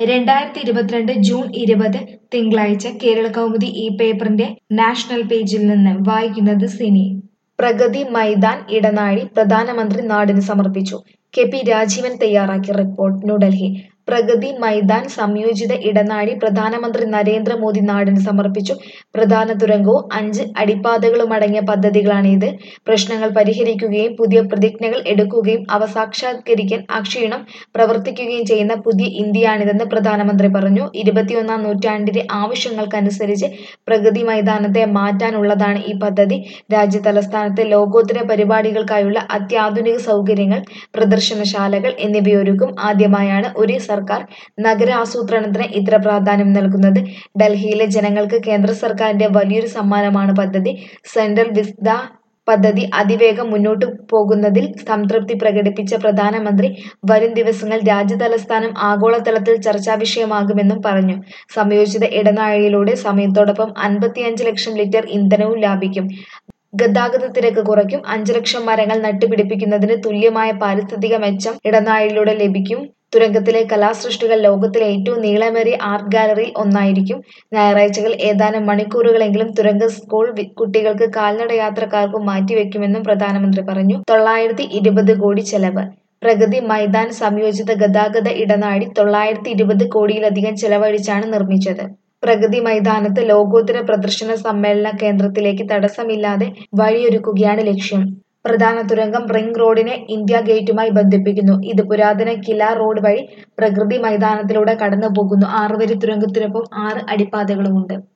2022 June 20 തിങ്കളാഴ്ച കേരളകൗമുദി ഈ പേപ്പറിന്റെ നാഷണൽ പേജിൽ നിന്ന് വായിക്കുന്നത് സിനി. പ്രഗതി മൈതാൻ ഇടനാഴി പ്രധാനമന്ത്രി നാടിന് സമർപ്പിച്ചു. കെ.പി. രാജീവൻ തയ്യാറാക്കിയ റിപ്പോർട്ട്. ന്യൂഡൽഹി പ്രഗതി മൈതാൻ സംയോജിത ഇടനാഴി പ്രധാനമന്ത്രി നരേന്ദ്രമോദി നാടിന് സമർപ്പിച്ചു. പ്രധാന തുരങ്കവും 5 അടിപ്പാതകളുമടങ്ങിയ പദ്ധതികളാണിത്. പ്രശ്നങ്ങൾ പരിഹരിക്കുകയും പുതിയ പ്രതിജ്ഞകൾ എടുക്കുകയും അവ സാക്ഷാത്കരിക്കാൻ അക്ഷീണം പ്രവർത്തിക്കുകയും ചെയ്യുന്ന പുതിയ ഇന്ത്യയാണിതെന്ന് പ്രധാനമന്ത്രി പറഞ്ഞു. 21-ാം നൂറ്റാണ്ടിന്റെ ആവശ്യങ്ങൾക്കനുസരിച്ച് പ്രഗതി മൈതാനത്തെ മാറ്റാനുള്ളതാണ് ഈ പദ്ധതി. രാജ്യതലസ്ഥാനത്ത് ലോകോത്തര പരിപാടികൾക്കായുള്ള അത്യാധുനിക സൗകര്യങ്ങൾ, പ്രദർശനശാലകൾ എന്നിവയൊരുക്കും. ആദ്യമായാണ് ഒരു സർക്കാർ നഗരാസൂത്രണത്തിന് ഇത്ര പ്രാധാന്യം നൽകുന്നത്. ഡൽഹിയിലെ ജനങ്ങൾക്ക് കേന്ദ്ര സർക്കാരിന്റെ വലിയൊരു സമ്മാനമാണ് പദ്ധതി. സെൻട്രൽ വിസ്ത പദ്ധതി അതിവേഗം മുന്നോട്ടു പോകുന്നതിൽ സംതൃപ്തി പ്രകടിപ്പിച്ച പ്രധാനമന്ത്രി വരും ദിവസങ്ങളിൽ രാജ്യതലസ്ഥാനം ആഗോളതലത്തിൽ ചർച്ചാവിഷയമാകുമെന്നും പറഞ്ഞു. സംയോജിത ഇടനാഴിയിലൂടെ സമയത്തോടൊപ്പം 55 ലക്ഷം ലിറ്റർ ഇന്ധനവും ലാഭിക്കും. ഗതാഗത തിരക്ക് കുറയ്ക്കും. 5 ലക്ഷം മരങ്ങൾ നട്ടുപിടിപ്പിക്കുന്നതിന് തുല്യമായ പാരിസ്ഥിതിക മെച്ചം ഇടനാഴിയിലൂടെ ലഭിക്കും. തുരങ്കത്തിലെ കലാസൃഷ്ടികൾ ലോകത്തിലെ ഏറ്റവും നീളമേറിയ ആർട്ട് ഗാലറിയിൽ ഒന്നായിരിക്കും. ഞായറാഴ്ചകളിൽ ഏതാനും മണിക്കൂറുകളെങ്കിലും തുരങ്കം സ്കൂൾ കുട്ടികൾക്കും കാൽനട യാത്രക്കാർക്കും മാറ്റിവെക്കുമെന്നും പ്രധാനമന്ത്രി പറഞ്ഞു. 920 കോടി ചെലവ്. പ്രഗതി മൈതാൻ സംയോജിത ഗതാഗത ഇടനാഴി 920 കോടിയിലധികം ചെലവഴിച്ചാണ് നിർമ്മിച്ചത്. പ്രഗതി മൈതാനത്ത് ലോകോത്തര പ്രദർശന സമ്മേളന കേന്ദ്രത്തിലേക്ക് തടസ്സമില്ലാതെ വഴിയൊരുക്കുകയാണ് ലക്ഷ്യം. പ്രധാന തുരങ്കം റിംഗ് റോഡിനെ ഇന്ത്യ ഗേറ്റുമായി ബന്ധിപ്പിക്കുന്നു. ഇത് പുരാതന കില റോഡ് വഴി പ്രഗതി മൈതാനത്തിലൂടെ കടന്നുപോകുന്നു. 6 വരി തുരങ്കത്തിനൊപ്പം 6 അടിപ്പാതകളുമുണ്ട്.